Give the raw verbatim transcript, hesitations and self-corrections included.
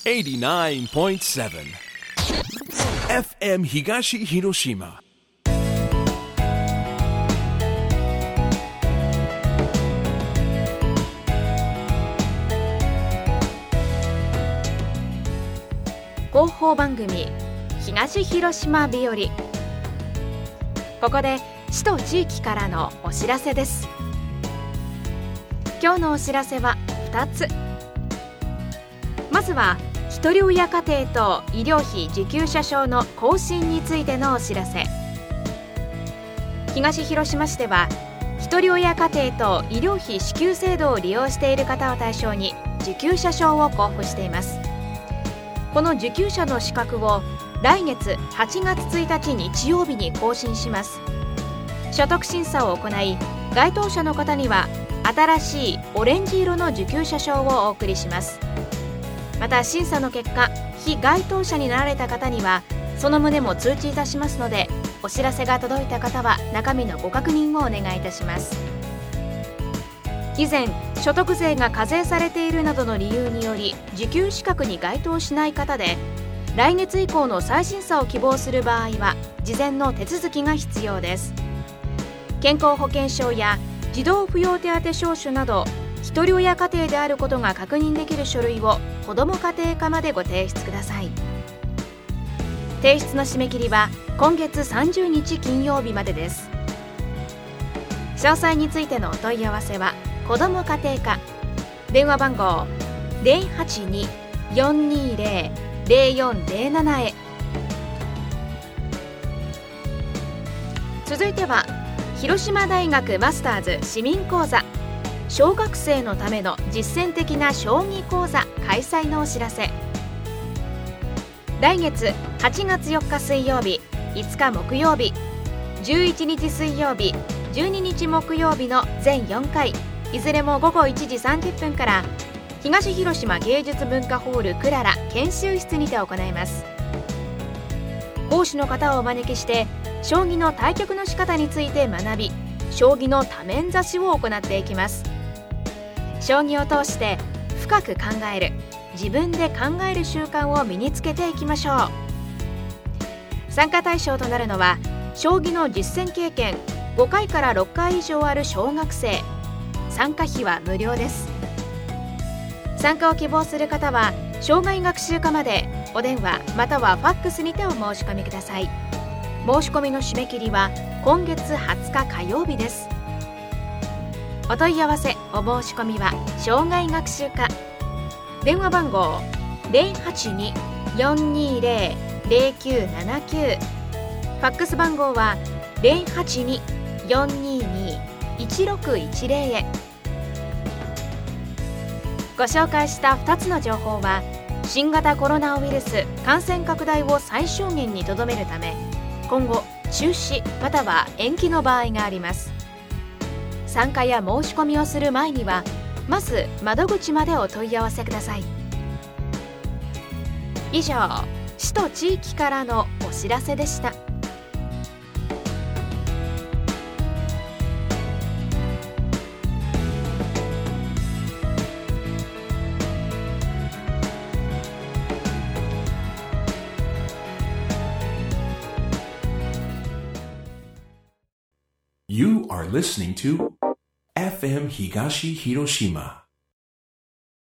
エイティナインポイントセブン エフエム 東広島。 広報番組東広島日和。ここで市と地域からのお知らせです。今日のお知らせはふたつ。まずはひとり親家庭と医療費受給者証の更新についてのお知らせ。東広島市ではひとり親家庭と医療費支給制度を利用している方を対象に受給者証を交付しています。この受給者の資格を来月はちがつついたち日曜日に更新します。所得審査を行い、該当者の方には新しいオレンジ色の受給者証をお送りします。また審査の結果、非該当者になられた方にはその旨も通知いたしますので、お知らせが届いた方は中身のご確認をお願いいたします。以前所得税が課税されているなどの理由により受給資格に該当しない方で、来月以降の再審査を希望する場合は事前の手続きが必要です。健康保険証や児童扶養手当証書などひとり親家庭であることが確認できる書類を子ども家庭課までご提出ください。提出の締め切りは今月さんじゅうにち金曜日までです。詳細についてのお問い合わせは子ども家庭課、電話番号 ゼロはちに よんにーゼロ ゼロよんゼロなな へ。続いては広島大学マスターズ市民講座、小学生のための実践的な将棋講座開催のお知らせ。来月はちがつよっか水曜日、いつか木曜日、じゅういちにち水曜日、じゅうににち木曜日の全よんかい、いずれもごごいちじさんじゅっぷんから東広島芸術文化ホールクララ研修室にて行います。講師の方をお招きして将棋の対局の仕方について学び、将棋の多面指しを行っていきます。将棋を通して深く考える、自分で考える習慣を身につけていきましょう。参加対象となるのは将棋の実践経験ごかいからろっかい以上ある小学生。参加費は無料です。参加を希望する方は障害学習課までお電話またはファックスにてお申し込みください。申し込みの締め切りは今月はつか火曜日です。お問い合わせお申し込みは障害学習課、電話番号 ゼロはちに よんにーゼロ ゼロきゅうななきゅう、ファックス番号は ゼロはちに よんにーにー いちろくいちゼロ へ。ご紹介したふたつの情報は新型コロナウイルス感染拡大を最小限にとどめるため、今後中止または延期の場合があります。参加や申し込みをする前にはまず窓口までお問い合わせください。以上、市と地域からのお知らせでした。 You are listening to エフエム 東広島